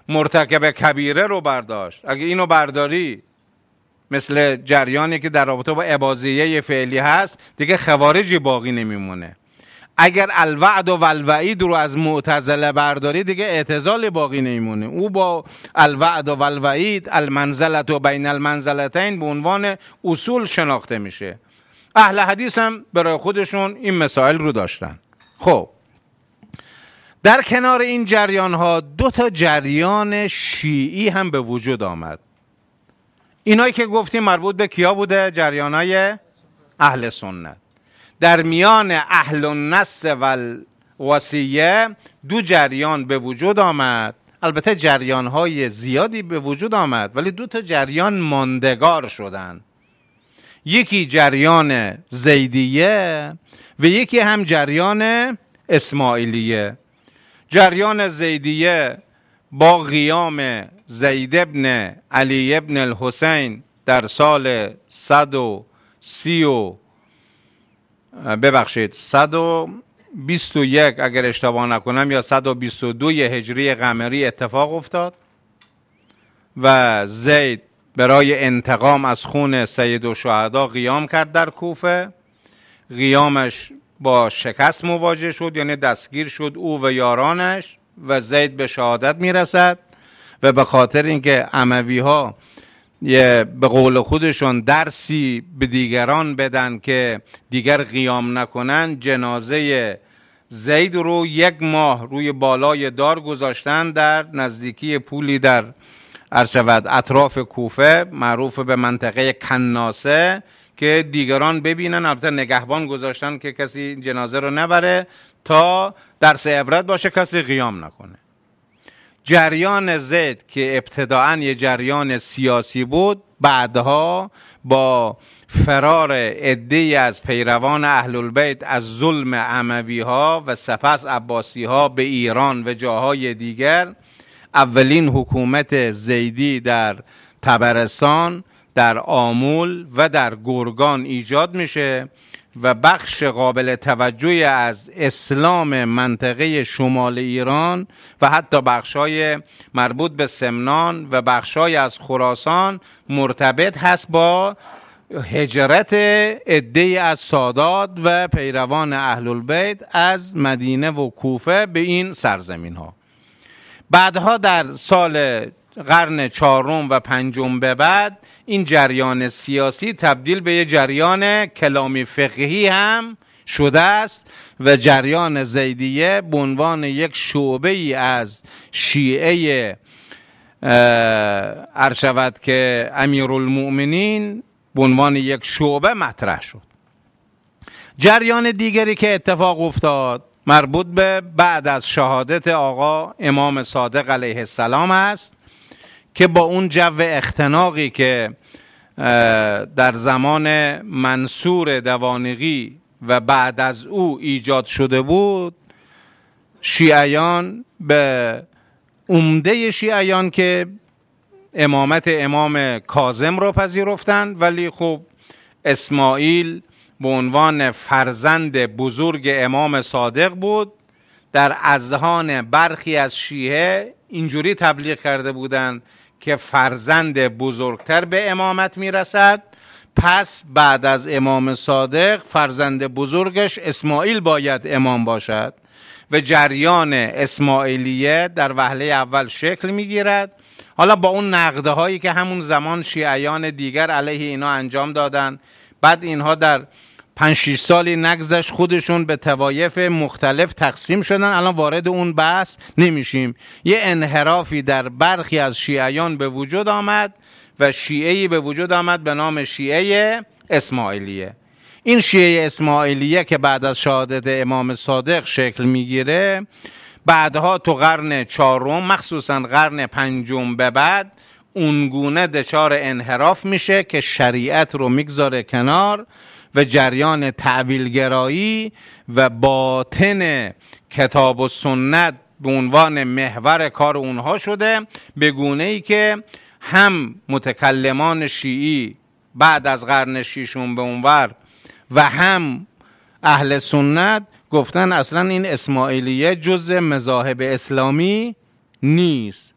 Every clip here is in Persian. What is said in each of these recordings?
مرتکب کبیره رو برداشت. اگه اینو برداری مثل جریانی که در رابطه با اباضیه فعلی هست، دیگه خوارجی باقی نمیمونه. اگر الوعد و الوعید رو از معتزله برداری، دیگه اعتزال باقی نمیمونه. او با الوعد و الوعید، المنزلت و بین المنزلتین، به عنوان اصول شناخته میشه. اهل حدیث هم برای خودشون این مسائل رو داشتن. خب در کنار این جریان ها 2 جریان شیعی هم به وجود آمد. اینایی که گفتیم مربوط به کیا بوده؟ جریانای اهل سنت. در میان اهل النص و الوصیه 2 جریان به وجود آمد. البته جریان‌های زیادی به وجود آمد، ولی 2 جریان ماندگار شدن. یکی جریان زیدیه و یکی هم جریان اسماعیلیه. جریان زیدیه با قیام زید ابن علی ابن الحسین در سال 121 اگر اشتباه نکنم یا 122 هجری قمری اتفاق افتاد و زید برای انتقام از خون سید الشهدا قیام کرد در کوفه. قیامش با شکست مواجه شد، یعنی دستگیر شد او و یارانش و زید به شهادت میرسد و به خاطر اینکه اموی ها به قول خودشون درسی به دیگران بدن که دیگر قیام نکنن، جنازه زید رو 1 ماه روی بالای دار گذاشتن در نزدیکی پولی در اطراف کوفه معروف به منطقه کناسه که دیگران ببینن. البته نگهبان گذاشتن که کسی جنازه رو نبره تا درس عبرت باشه، کسی قیام نکنه. جریان زید که ابتداعاً یه جریان سیاسی بود، بعدها با فرار عده‌ای از پیروان اهل البیت از ظلم اموی ها و سپس عباسی ها به ایران و جاهای دیگر، اولین حکومت زیدی در طبرستان، در آمول و در گرگان ایجاد میشه و بخش قابل توجهی از اسلام منطقه شمال ایران و حتی بخشای مربوط به سمنان و بخشای از خراسان مرتبط هست با هجرت عده‌ای از سادات و پیروان اهل البیت از مدینه و کوفه به این سرزمین ها. بعدها در سال قرن 4 و 5 به بعد این جریان سیاسی تبدیل به یه جریان کلامی فقهی هم شده است و جریان زیدیه به عنوان یک شعبه ای از شیعه ارشد که امیرالمؤمنین به عنوان یک شعبه مطرح شد. جریان دیگری که اتفاق افتاد مربوط به بعد از شهادت آقا امام صادق علیه السلام است که با اون جو اختناقی که در زمان منصور دوانقی و بعد از او ایجاد شده بود، شیعیان به عمده شیعیان که امامت امام کاظم رو پذیرفتند، ولی خب اسماعیل به عنوان فرزند بزرگ امام صادق بود، در اذهان برخی از شیعه اینجوری تبلیغ کرده بودند که فرزند بزرگتر به امامت میرسد، پس بعد از امام صادق فرزند بزرگش اسماعیل باید امام باشد و جریان اسماعیلیه در وهله اول شکل میگیرد. حالا با اون نقده هایی که همون زمان شیعیان دیگر علیه اینا انجام دادن، بعد اینها در 5-6 سالی نگذشت خودشون به طوایف مختلف تقسیم شدن. الان وارد اون بحث نمیشیم. یه انحرافی در برخی از شیعیان به وجود آمد و شیعه‌ای به وجود آمد به نام شیعه اسماعیلیه. این شیعه اسماعیلیه که بعد از شهادت امام صادق شکل میگیره، بعدها تو قرن 4 مخصوصا قرن 5 به بعد اونگونه دچار انحراف میشه که شریعت رو میگذاره کنار و جریان تعویلگرایی و باطن کتاب و سنت به عنوان محور کار اونها شده، به گونه‌ای که هم متکلمان شیعی بعد از قرن 6 به اونور و هم اهل سنت گفتن اصلا این اسماعیلیه جزء مذاهب اسلامی نیست.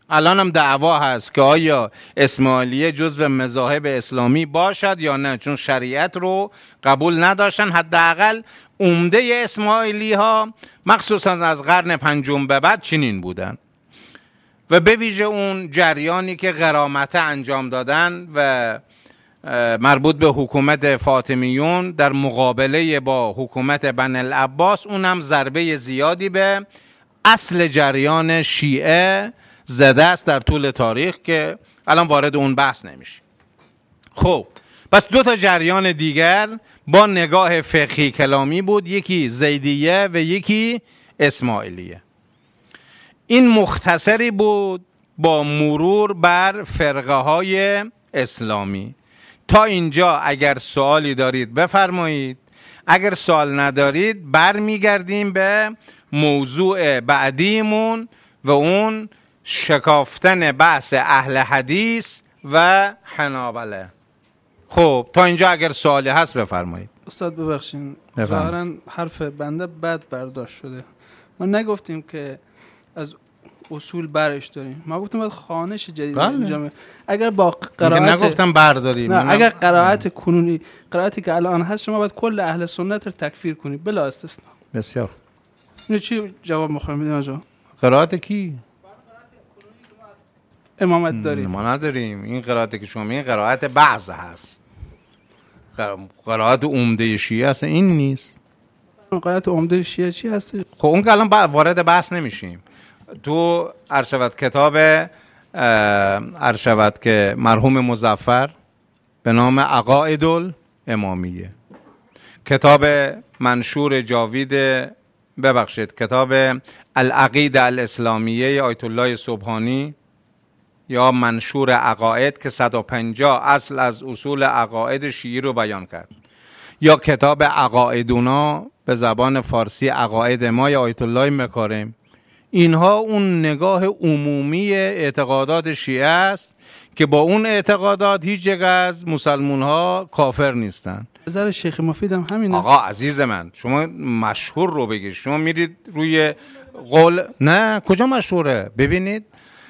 الان هم دعوا هست که آیا اسماعیلیه جزو مذاهب اسلامی باشد یا نه، چون شریعت رو قبول نداشتن. حداقل عمده اسماعیلی ها مخصوصا از قرن پنجم به بعد چنین بودن و به ویژه اون جریانی که غرامته انجام دادن و مربوط به حکومت فاطمیون در مقابله با حکومت بنی العباس، اونم ضربه زیادی به اصل جریان شیعه زده است در طول تاریخ که الان وارد اون بحث نمیشه. خب پس دو تا جریان دیگر با نگاه فقهی کلامی بود، یکی زیدیه و یکی اسماعیلیه. این مختصری بود با مرور بر فرقه های اسلامی. تا اینجا اگر سوالی دارید بفرمایید، اگر سوال ندارید برمیگردیم به موضوع بعدیمون و اون شکافتن بحث اهل حدیث و حنابله. خب تا اینجا اگر سوالی هست بفرمایید. استاد ببخشین، ظاهراً حرف بنده بد برداشت شده. ما نگفتیم که از اصول برش داریم، ما گفتیم باید خوانش جدید انجام. اگر با قرائت نگفتم برداریم، نه، اگر قرائت کنونی، قرائتی که الان هست، شما باید کل اهل سنت رو تکفیر کنید بلا استثناء. بسیار. اینو چی جواب می‌خوایم بدیم آجا؟ قرائت کی؟ امامت داریم. ما نداریم. این قرائتی که شما میگین قرائت بعض هست. قرائت عمده شیعه هست، این نیست. قرائت عمده شیعه چی هست؟ خب اون که الان وارد بحث نمیشیم. تو ارشد کتاب ارشد که مرحوم مظفر به نام عقاید الامامیه، کتاب منشور جاوید، ببخشید کتاب العقیده الاسلامیه آیت الله سبحانی یا منشور عقاید که 150 اصل از اصول عقاید شیعی رو بیان کرد، یا کتاب عقایدونا به زبان فارسی عقاید ما یا آیت الله مکارم. اینها اون نگاه عمومی اعتقادات شیعه است که با اون اعتقادات هیچ یک از مسلمون ها کافر نیستن. نظر شیخ مفید هم همینه. آقا عزیز من، شما مشهور رو بگید، شما میرید روی قول، نه کجا مشهوره؟ ببینید،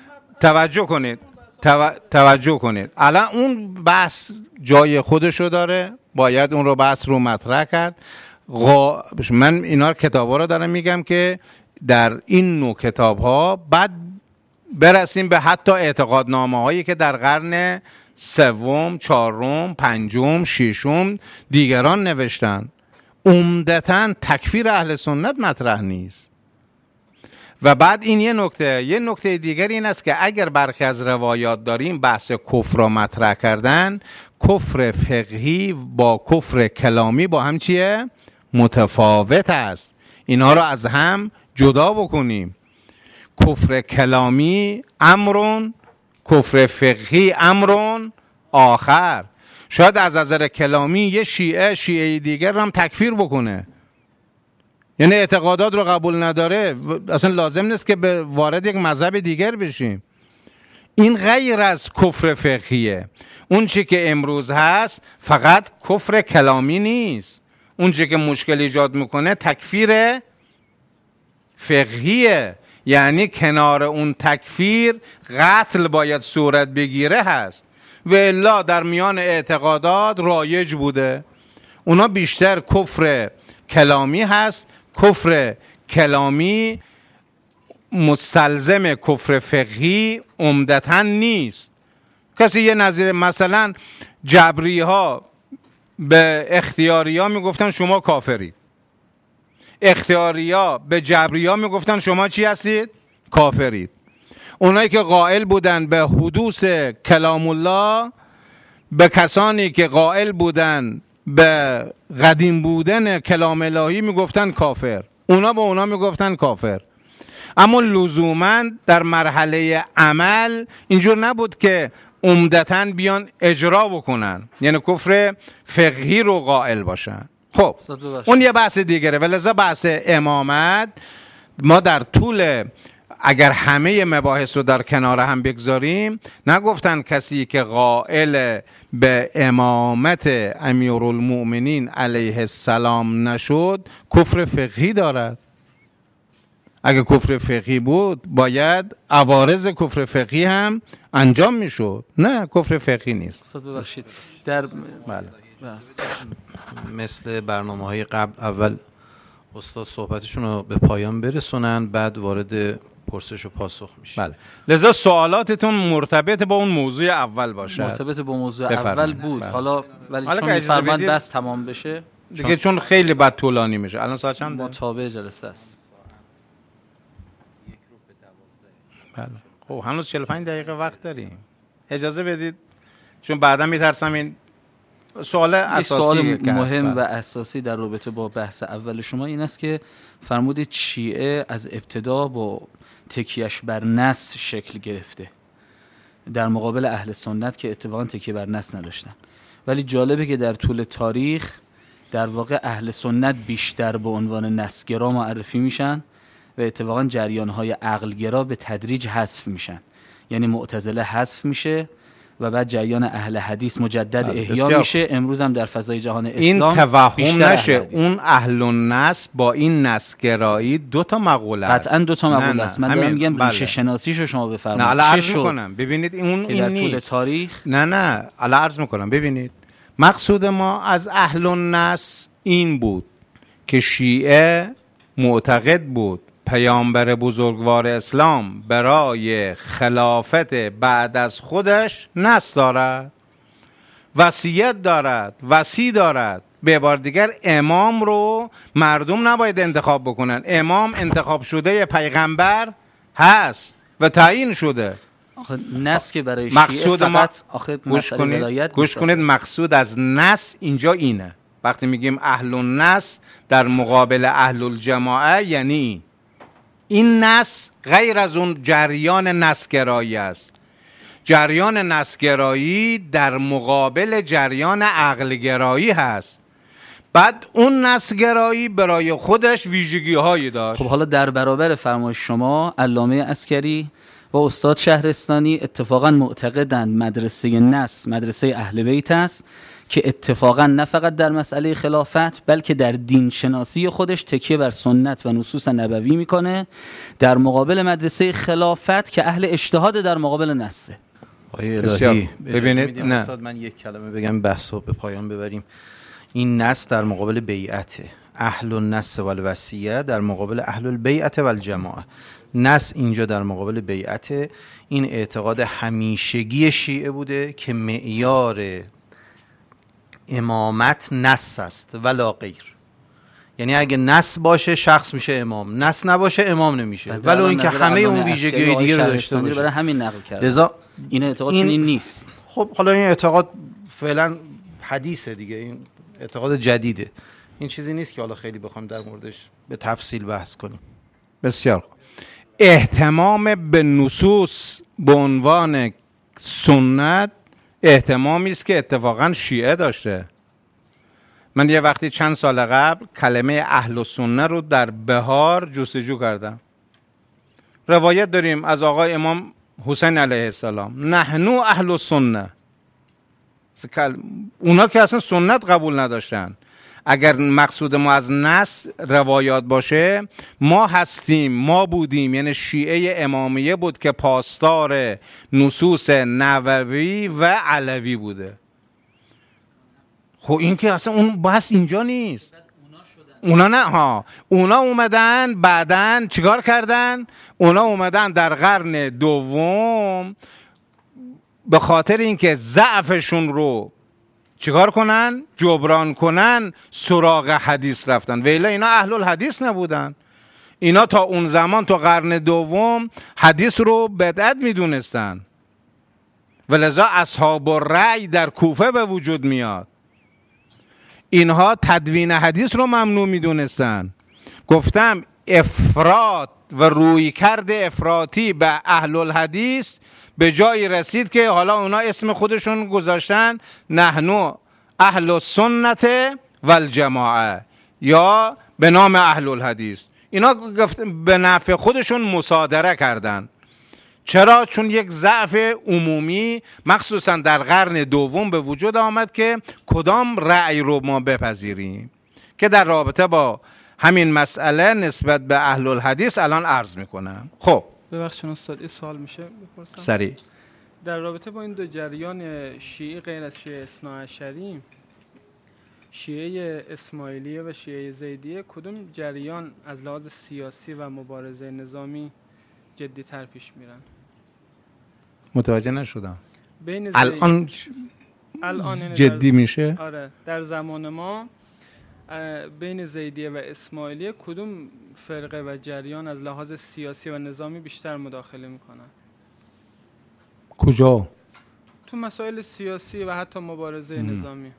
توجه کنید. الان اون بحث جای خودشو داره، باید اون رو بحث رو مطرح کرد. من اینا کتابا رو دارم میگم که در این نوع کتاب ها بعد برسیم به حتی اعتقادنامه هایی که در قرن سوم، چهارم، پنجم، ششم دیگران نوشتن. عمدتاً تکفیر اهل سنت مطرح نیست. و بعد این یه نکته دیگر این است که اگر برخی از روایات داریم بحث کفر را مطرح کردن، کفر فقهی با کفر کلامی با هم چیه؟ متفاوت است. اینها رو از هم جدا بکنیم. کفر کلامی امرون، کفر فقهی امرون آخر. شاید از نظر کلامی یه شیعه دیگر هم تکفیر بکنه، یعنی اعتقادات رو قبول نداره، اصلا لازم نیست که به وارد یک مذهب دیگر بشیم. این غیر از کفر فقهیه. اون چی که امروز هست فقط کفر کلامی نیست. اون چی که مشکل ایجاد میکنه تکفیر فقهیه، یعنی کنار اون تکفیر قتل باید صورت بگیره هست و الا در میان اعتقادات رایج بوده. اونا بیشتر کفر کلامی هست. کفر کلامی مستلزم کفر فقهی عمدتاً نیست. کسی یه نظیر، مثلا جبری ها به اختیاری ها میگفتن شما کافرید، اختیاری ها به جبری ها میگفتن شما چی هستید؟ کافرید. اونایی که قائل بودن به حدوث کلام الله، به کسانی که قائل بودن به قدیم بودن کلام الهی میگفتن کافر. اونا به اونا میگفتن کافر. اما لزوما در مرحله عمل اینجور نبود که عمدتاً بیان اجرا بکنن، یعنی کفر فقهی رو قائل باشن. خب اون یه بحث دیگره. ولذا بحث امامت ما در طول، اگر همه مباحث رو در کنار هم بگذاریم، نگفتن کسی که قائل به امامت امیرالمؤمنین علیه السلام نشد کفر فقهی دارد. اگه کفر فقهی بود باید عوارض کفر فقهی هم انجام میشد. نه، کفر فقهی نیست. استاد ببخشید در بله. مثل برنامه‌های قبل اول استاد صحبتشون رو به پایان برسونن، بعد وارد پرسش و پاسخ میشه. بله. لذا سوالاتتون مرتبط با اون موضوع اول باشه. مرتبط با موضوع بفرمایید. اول بود. بله. حالا ولی حالا چون که می‌فرمایید بدید بس تمام بشه دیگه، چون خیلی بد طولانی میشه. الان ساعت چنده؟ متابع جلسه است. بله. خب هنوز 45 دقیقه وقت داریم. اجازه بدید، چون بعدا میترسم این سوال اساسی سوال مهم و اساسی در رابطه با بحث اول شما این است که فرمودید شیعه از ابتدا با تکیهش بر نص شکل گرفته در مقابل اهل سنت که اتفاقا تکیه بر نص نداشتن. ولی جالبه که در طول تاریخ در واقع اهل سنت بیشتر به عنوان نصگرا معرفی میشن و اتفاقا جریان‌های عقلگرا به تدریج حذف میشن. یعنی معتزله حذف میشه و بعد جریان اهل حدیث مجدد احیا میشه. امروز هم در فضای جهان اسلام این توهم نشه اون اهل النص با این نصگرایی دو تا مقوله است. قطعا دو تا مقوله است. من دارم میگم بله. ریشه شناسیشو شما بفرمایید. نه، الان عرض میکنم ببینید این در نیست. طول تاریخ نه الان عرض میکنم ببینید، مقصود ما از اهل النص این بود که شیعه معتقد بود پیامبر بزرگوار اسلام برای خلافت بعد از خودش نص دارد، وصیت دارد، وصی دارد. به عبارت دیگر امام رو مردم نباید انتخاب بکنن. امام انتخاب شده پیغمبر هست و تعیین شده. آخه نص که برای شیعه فقط گوش کنید مقصود از نص اینجا اینه. وقتی میگیم اهل النص در مقابل اهل الجماعه یعنی این نص غیر از اون جریان نصگرایی است. جریان نصگرایی در مقابل جریان عقلگرایی هست. بعد اون نصگرایی برای خودش ویژگی هایی داشت. خب حالا در برابر فرمایش شما علامه عسکری و استاد شهرستانی اتفاقا معتقدند مدرسه نص مدرسه اهل بیت است که اتفاقا نه فقط در مسئله خلافت بلکه در دین شناسی خودش تکیه بر سنت و نصوص نبوی میکنه در مقابل مدرسه خلافت که اهل اجتهاد در مقابل نصه. آیه الهی ببینید، نه استاد من یک کلمه بگم بحثو به پایان ببریم. این نص در مقابل بیعته، اهل النص و الوصیه در مقابل اهل البیعت و الجماعه. نص اینجا در مقابل بیعته. این اعتقاد همیشگی شیعه بوده که معیار امامت نص است ولا غیر. یعنی اگه نص باشه شخص میشه امام، نص نباشه امام نمیشه، ولو اینکه همه اون ویژگی دیگه رو داشته باشه. برای همین نقل کرده. لذا این اعتقاد این نیست. خب حالا این اعتقاد فعلا حدیثه دیگه، این اعتقاد جدیده، این چیزی نیست که حالا خیلی بخوام در موردش به تفصیل بحث کنیم. بسیار اهتمام به نصوص به عنوان سنت اهتمامی است که اتفاقا شیعه داشته. من یه وقتی چند سال قبل کلمه اهل السنه رو در بهار جستجو کردم. روایت داریم از آقای امام حسین علیه السلام نحنو اهل السنه. اونا که اصلا سنت قبول نداشتن. اگر مقصود ما از نص روایات باشه ما هستیم، ما بودیم، یعنی شیعه امامیه بود که پاسدار نصوص نبوی و علوی بوده. خب این که اصلا اون بحث اینجا نیست. اونا نه ها، اونا اومدن بعدن چیکار کردن؟ اونا اومدن در قرن دوم به خاطر اینکه ضعفشون رو چیکار کنن؟ جبران کنن، سراغ حدیث رفتن. ویلا اینا اهل الحدیث نبودن. اینا تا اون زمان تا قرن دوم حدیث رو بدعت میدونستن. ولذا اصحاب الرأی در کوفه به وجود میاد. اینها تدوین حدیث رو ممنوع میدونستن. گفتم افراط و رویکرد افراطی به اهل الحدیث به جایی رسید که حالا اونا اسم خودشون گذاشتن نحنو اهل السنت و الجماعه یا به نام اهل الحدیث. اینا به نفع خودشون مصادره کردن. چرا؟ چون یک ضعف عمومی مخصوصا در قرن دوم به وجود آمد که کدام رأی رو ما بپذیریم، که در رابطه با همین مسئله نسبت به اهل الحدیث الان عرض میکنم. خب ببخشید استاد این سوال میشه بپرسم؟ سریع. در رابطه با این دو جریان شیعه غیر از شیعه اثناعشری، شیعه اسماعیلیه و شیعه زیدیه، کدوم جریان از لحاظ سیاسی و مبارزه نظامی جدی تر پیش میرن؟ متوجه نشدم. بین الان جدی میشه؟ آره، در زمان ما بین زیدیه و اسماعیلیه کدوم فرقه و جریان از لحاظ سیاسی و نظامی بیشتر مداخله میکنن؟ کجا؟ تو مسائل سیاسی و حتی مبارزه نظامی.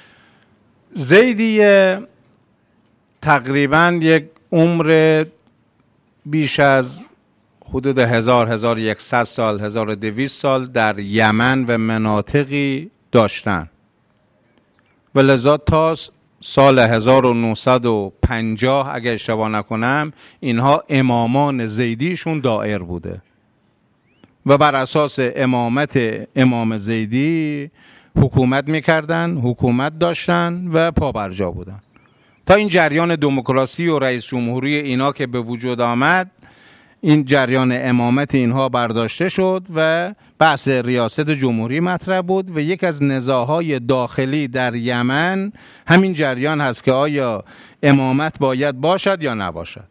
زیدیه تقریبا یک عمر بیش از حدود 1100 سال 1200 سال در یمن و مناطقی داشتن و لذا تا سال 1950 اگه اشتباه نکنم اینها امامان زیدیشون دایر بوده و بر اساس امامت امام زیدی حکومت میکردن، حکومت داشتن و پابرجا بودن تا این جریان دموکراسی و رئیس جمهوری اینا که به وجود آمد. این جریان امامت اینها برداشته شد و بحث ریاست جمهوری مطرح بود و یک از نزاعهای داخلی در یمن همین جریان هست که آیا امامت باید باشد یا نباشد.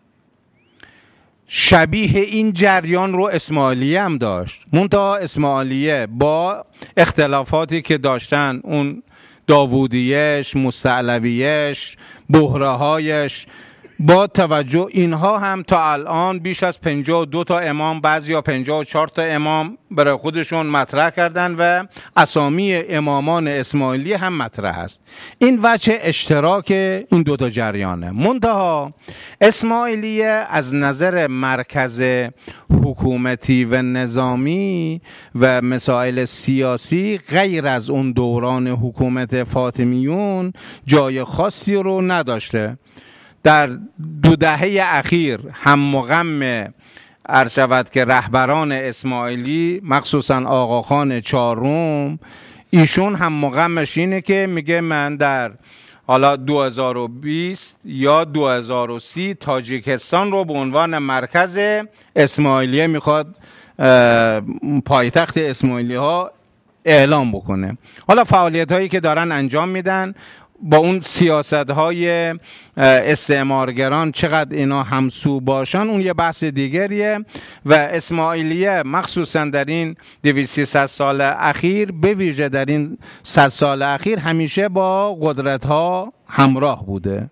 شبیه این جریان رو اسماعیلیه هم داشت، منتها اسماعیلیه با اختلافاتی که داشتن، اون داوودیش، مستعلویش، بحرهایش، با توجه اینها هم تا الان بیش از 52 تا امام، بعضی یا 54 تا امام برای خودشون مطرح کردن و اسامی امامان اسماعیلی هم مطرح است. این وجه اشتراک این دو تا جریانه. منتها اسماعیلیه از نظر مرکز حکومتی و نظامی و مسائل سیاسی غیر از اون دوران حکومت فاطمیون جای خاصی رو نداشته. در 2 دهه اخیر هم مغم عرض شود که رهبران اسماعیلی مخصوصا آقاخان چهارم، ایشون هم مغمش اینه که میگه من در حالا 2020 یا 2030 تاجیکستان رو به عنوان مرکز اسماعیلیه میخواد پایتخت اسماعیلی ها اعلام بکنه. حالا فعالیت هایی که دارن انجام میدن با اون سیاست های استعمارگران چقدر اینا همسو باشن اون یه بحث دیگریه و اسماعیلیه مخصوصا در این 200 سال اخیر، به ویژه در این 100 سال اخیر، همیشه با قدرت ها همراه بوده.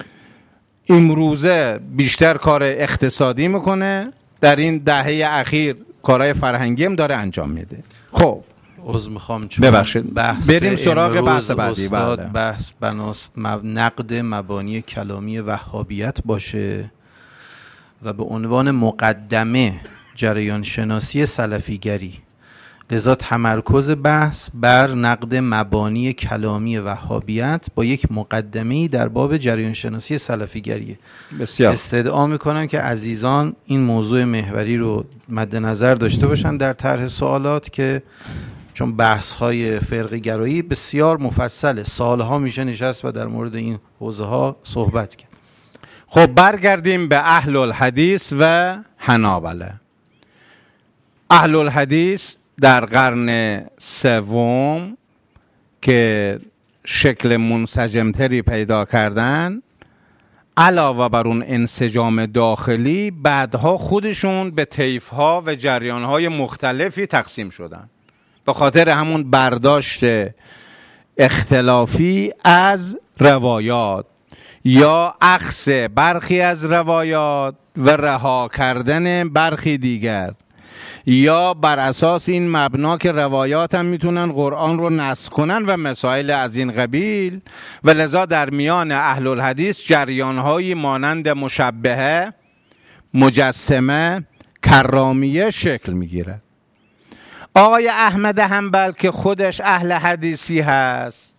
امروزه بیشتر کار اقتصادی میکنه، در این دهه اخیر کارهای فرهنگی هم داره انجام میده. خب عذر میخوام چون ببخشید بریم سراغ بحث بعدی. استاد بحث بناست نقد مبانی کلامی وهابیت باشه و به عنوان مقدمه جریان شناسی سلفیگری، لذا تمرکز بحث بر نقد مبانی کلامی وهابیت با یک مقدمه‌ای در باب جریان شناسی سلفیگریه. بسیار استدعا میکنم که عزیزان این موضوع محوری رو مد نظر داشته باشن در طرح سوالات، که چون بحث های فرقه گرایی بسیار مفصله، سالها میشه نشست و در مورد این حوزه ها صحبت کرد. خب برگردیم به اهل الحدیث و حنابله. اهل الحدیث در قرن سوم که شکل منسجمتری پیدا کردن، علاوه بر اون انسجام داخلی، بعدها خودشون به طیف‌ها و جریان‌های مختلفی تقسیم شدن به خاطر همون برداشت اختلافی از روایات یا اخذ برخی از روایات و رها کردن برخی دیگر، یا بر اساس این مبنا که روایات هم میتونن قرآن رو نسخ کنن و مسائل از این قبیل. و لذا در میان اهل الحدیث جریان‌هایی مانند مشبهه، مجسمه، کرامیه شکل میگیره. آقای احمد حنبل که خودش اهل حدیثی هست،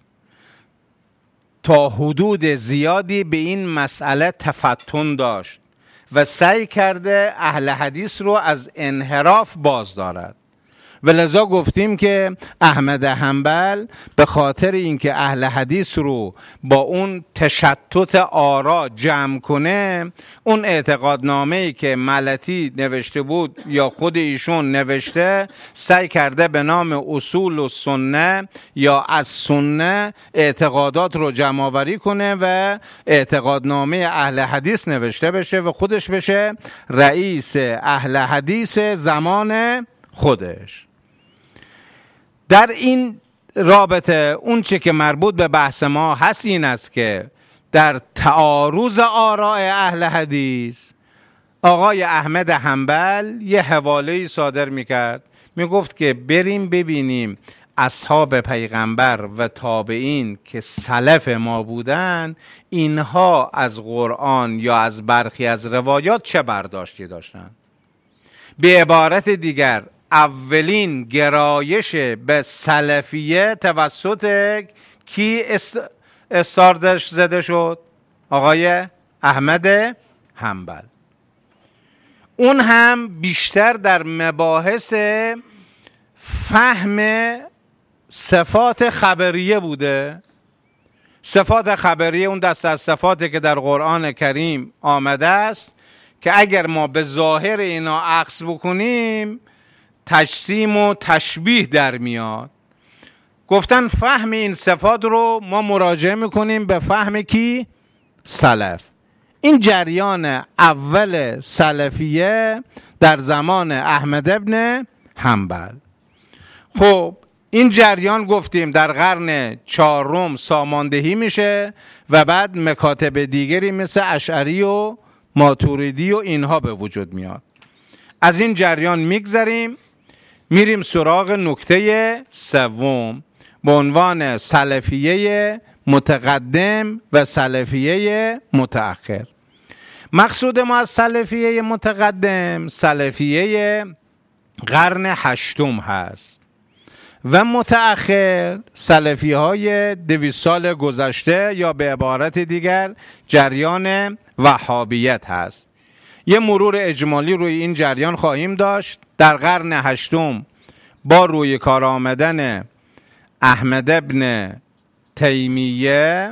تا حدود زیادی به این مسئله تفتن داشت و سعی کرده اهل حدیث رو از انحراف باز دارد و لذا گفتیم که احمد حنبل به خاطر اینکه اهل حدیث رو با اون تشتت آرا جمع کنه، اون اعتقادنامه‌ای که ملتی نوشته بود یا خود ایشون نوشته، سعی کرده به نام اصول و سنه یا از سنه اعتقادات رو جمع آوری کنه و اعتقادنامه اهل حدیث نوشته بشه و خودش بشه رئیس اهل حدیث زمان خودش. در این رابطه اون چه که مربوط به بحث ما هست این است که در تعارض آراء اهل حدیث آقای احمد حنبل یه حواله‌ای صادر میکرد، میگفت که بریم ببینیم اصحاب پیغمبر و تابعین که سلف ما بودن، اینها از قرآن یا از برخی از روایات چه برداشتی داشتن. به عبارت دیگر اولین گرایش به سلفیه توسط کی استاردش زده شد؟ آقای احمد حنبل. اون هم بیشتر در مباحث فهم صفات خبریه بوده. صفات خبریه اون دست از صفاتی که در قرآن کریم آمده است که اگر ما به ظاهر اینا عکس بکنیم تجسیم و تشبیه در میاد. گفتن فهم این صفات رو ما مراجعه میکنیم به فهم کی؟ سلف. این جریان اول سلفیه در زمان احمد ابن حنبل. خب این جریان گفتیم در قرن چهارم ساماندهی میشه و بعد مکاتب دیگری مثل اشعری و ماتوریدی و اینها به وجود میاد. از این جریان میگذریم، میریم سراغ نکته سوم به عنوان سلفیه متقدم و سلفیه متأخر. مقصود ما از سلفیه متقدم سلفیه قرن هشتم هست و متأخر سلفی های 200 سال گذشته یا به عبارت دیگر جریان وهابیت هست. یه مرور اجمالی روی این جریان خواهیم داشت. در قرن هشتم با روی کار آمدن احمد ابن تیمیه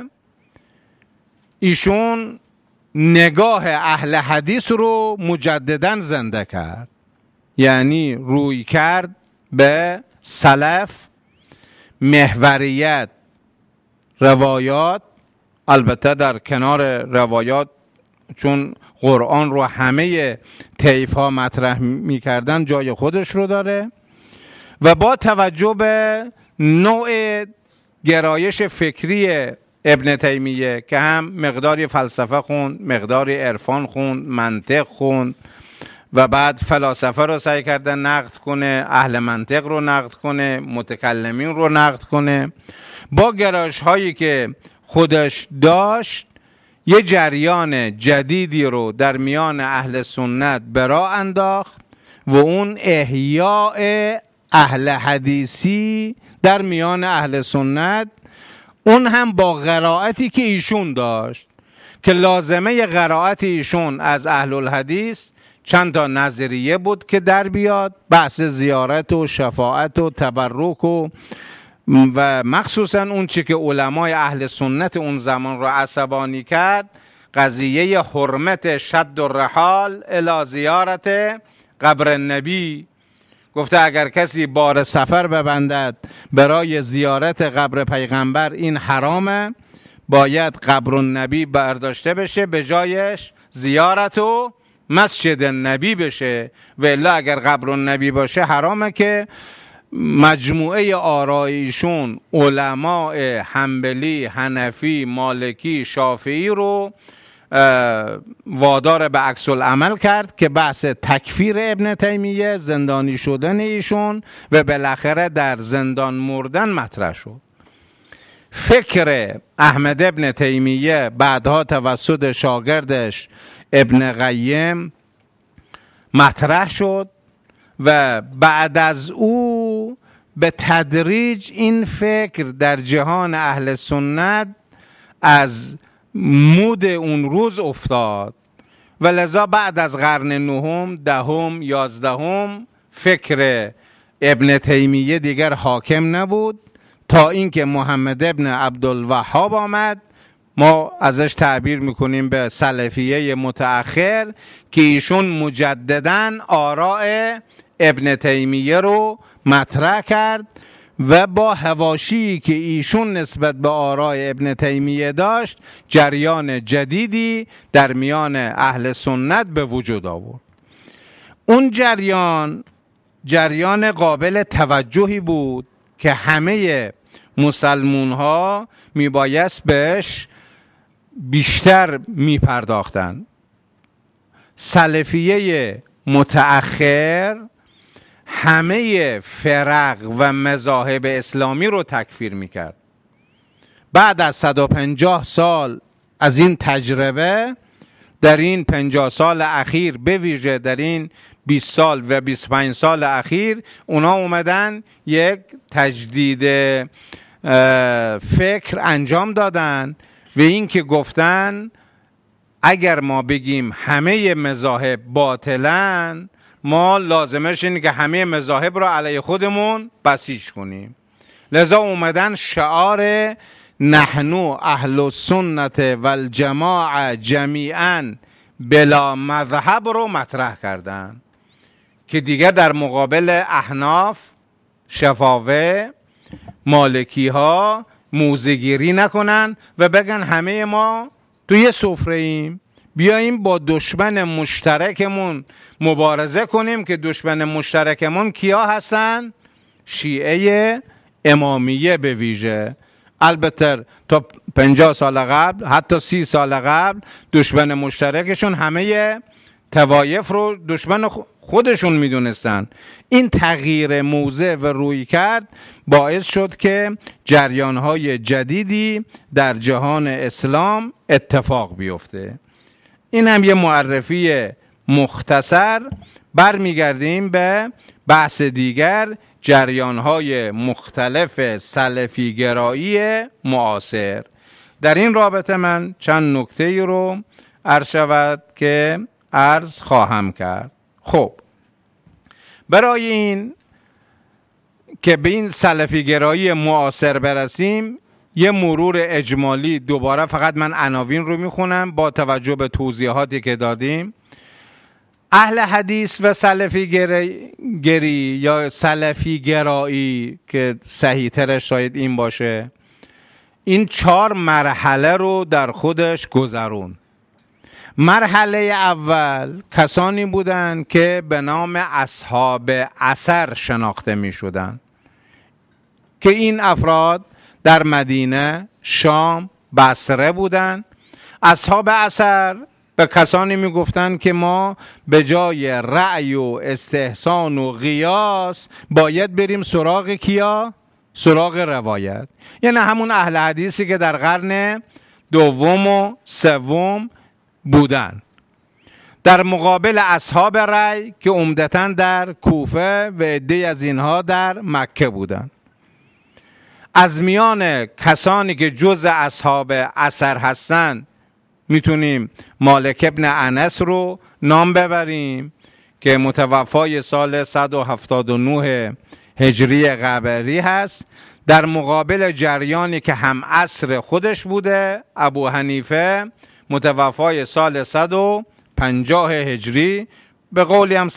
ایشون نگاه اهل حدیث رو مجدداً زنده کرد، یعنی روی کرد به سلف، محوریت، روایات. البته در کنار روایات چون قرآن رو همه طیف ها مطرح می کردن جای خودش رو داره و با توجه به نوع گرایش فکری ابن تیمیه که هم مقداری فلسفه خوند، مقداری عرفان خوند، منطق خوند و بعد فلاسفه رو سعی کرده نقد کنه، اهل منطق رو نقد کنه، متکلمین رو نقد کنه. با گرایش هایی که خودش داشت یه جریان جدیدی رو در میان اهل سنت به راه انداخت و اون احیاء اهل حدیثی در میان اهل سنت، اون هم با قرائتی که ایشون داشت که لازمه قرائت ایشون از اهل الحدیث چند تا نظریه بود که در بیاد، بحث زیارت و شفاعت و تبرک و مخصوصا اون چی که علمای اهل سنت اون زمان رو عصبانی کرد، قضیه حرمت شد الرحال الی زیارت قبر النبی. گفته اگر کسی بار سفر ببندد برای زیارت قبر پیغمبر این حرامه، باید قبر النبی برداشته بشه، به جایش زیارت و مسجد النبی بشه، و الا اگر قبر النبی باشه حرامه. که مجموعه آرایشون علماء حنبلی، حنفی، مالکی، شافعی رو وادار به عکس العمل کرد که بحث تکفیر ابن تیمیه، زندانی شدن ایشون و بالاخره در زندان مردن مطرح شد. فکر احمد ابن تیمیه بعدها توسط شاگردش ابن قیم مطرح شد و بعد از او به تدریج این فکر در جهان اهل سنت از مود اون روز افتاد و لذا بعد از قرن نهم، دهم، 11 فکر ابن تیمیه دیگر حاکم نبود تا اینکه محمد ابن عبدالوهاب آمد. ما ازش تعبیر میکنیم به سلفیه متأخر که ایشون مجدداً آراء ابن تیمیه رو مطرح کرد و با حواشی که ایشون نسبت به آراء ابن تیمیه داشت جریان جدیدی در میان اهل سنت به وجود آورد. اون جریان قابل توجهی بود که همه مسلمون ها میبایست بهش بیشتر میپرداختن. سلفیه متأخر همه فرق و مذاهب اسلامی رو تکفیر میکرد. بعد از 150 سال از این تجربه، در این 50 سال اخیر به ویژه در این 20 سال و 25 سال اخیر اونا اومدن یک تجدید فکر انجام دادن و این که گفتن اگر ما بگیم همه مذاهب باطلن، ما لازمش اینه که همه مذاهب رو علیه خودمون بسیج کنیم. لذا اومدن شعار نحنو اهل السنت والجماعه جمیعا بلا مذهب رو مطرح کردن که دیگر در مقابل احناف، شفاوه، مالکی ها موزگیری نکنن و بگن همه ما توی سفره ایم، بیاییم با دشمن مشترکمون مبارزه کنیم که دشمن مشترکمون کیا هستن؟ شیعه امامیه به ویژه. البته تا 50 سال قبل، حتی 30 سال قبل، دشمن مشترکشون همه طوایف رو دشمن خودشون میدونستن. این تغییر موضع و روی کرد باعث شد که جریانهای جدیدی در جهان اسلام اتفاق بیفته. این هم یه معرفی مختصر. برمیگردیم به بحث دیگر، جریانهای مختلف سلفی گرایی معاصر. در این رابطه من چند نکته رو عرض شود که عرض خواهم کرد. خب، برای این که به این سلفی گرایی معاصر برسیم یه مرور اجمالی دوباره، فقط من عناوین رو میخونم با توجه به توضیحاتی که دادیم. اهل حدیث و سلفی گری یا سلفی گرایی که صحیح ترش شاید این باشه، این 4 مرحله رو در خودش گذرون. مرحله اول کسانی بودند که به نام اصحاب اثر شناخته می شدند که این افراد در مدینه، شام، بصره بودند. اصحاب اثر به کسانی می گفتند که ما به جای رأی و استحسان و قیاس باید بریم سراغ کیا؟ سراغ روایت. یعنی همون اهل حدیثی که در قرن دوم و سوم بودن، در مقابل اصحاب رأی که عمدتاً در کوفه و عده‌ای از اینها در مکه بودن. از میان کسانی که جز اصحاب اثر هستند میتونیم مالک ابن انس رو نام ببریم که متوفای سال 179 هجری قمری هست. در مقابل جریانی که هم عصر خودش بوده، ابو حنیفه، متوفای سال 150 هجری، به قولی هم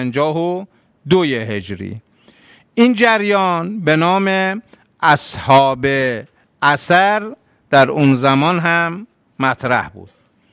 152 هجری. این جریان به نام اصحاب اثر در اون زمان هم مطرح بود.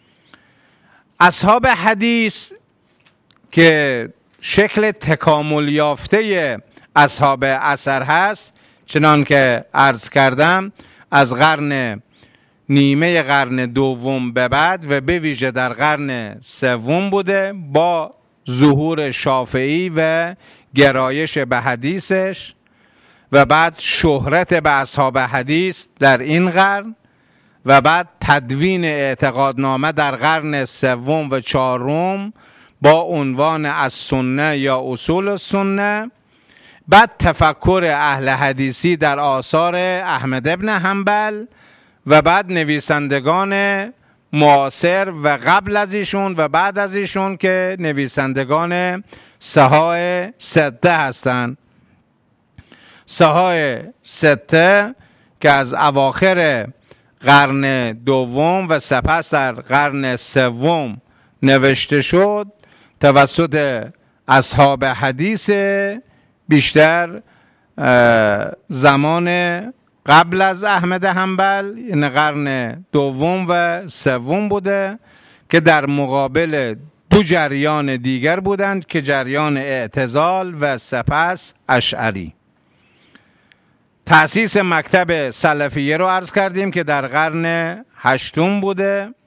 اصحاب حدیث که شکل تکامل یافته اصحاب اثر هست، چنان که عرض کردم از نیمه قرن دوم به بعد و به ویژه در قرن سوم بوده، با ظهور شافعی و گرایش به حدیثش و بعد شهرت به اصحاب حدیث در این قرن و بعد تدوین اعتقادنامه در قرن سوم و چهارم با عنوان السنه یا اصول السنه، بعد تفکر اهل حدیثی در آثار احمد ابن حنبل و بعد نویسندگان معاصر و قبل از ایشون و بعد از ایشون که نویسندگان صحاح سته هستند. صحای سته که از اواخر قرن دوم و سپس در قرن سوم نوشته شد توسط اصحاب حدیث بیشتر زمان قبل از احمد حنبل، یعنی قرن دوم و سوم بوده که در مقابل دو جریان دیگر بودند که جریان اعتزال و سپس اشعری. تأسیس مکتب سلفیه رو عرض کردیم که در قرن هشتم بوده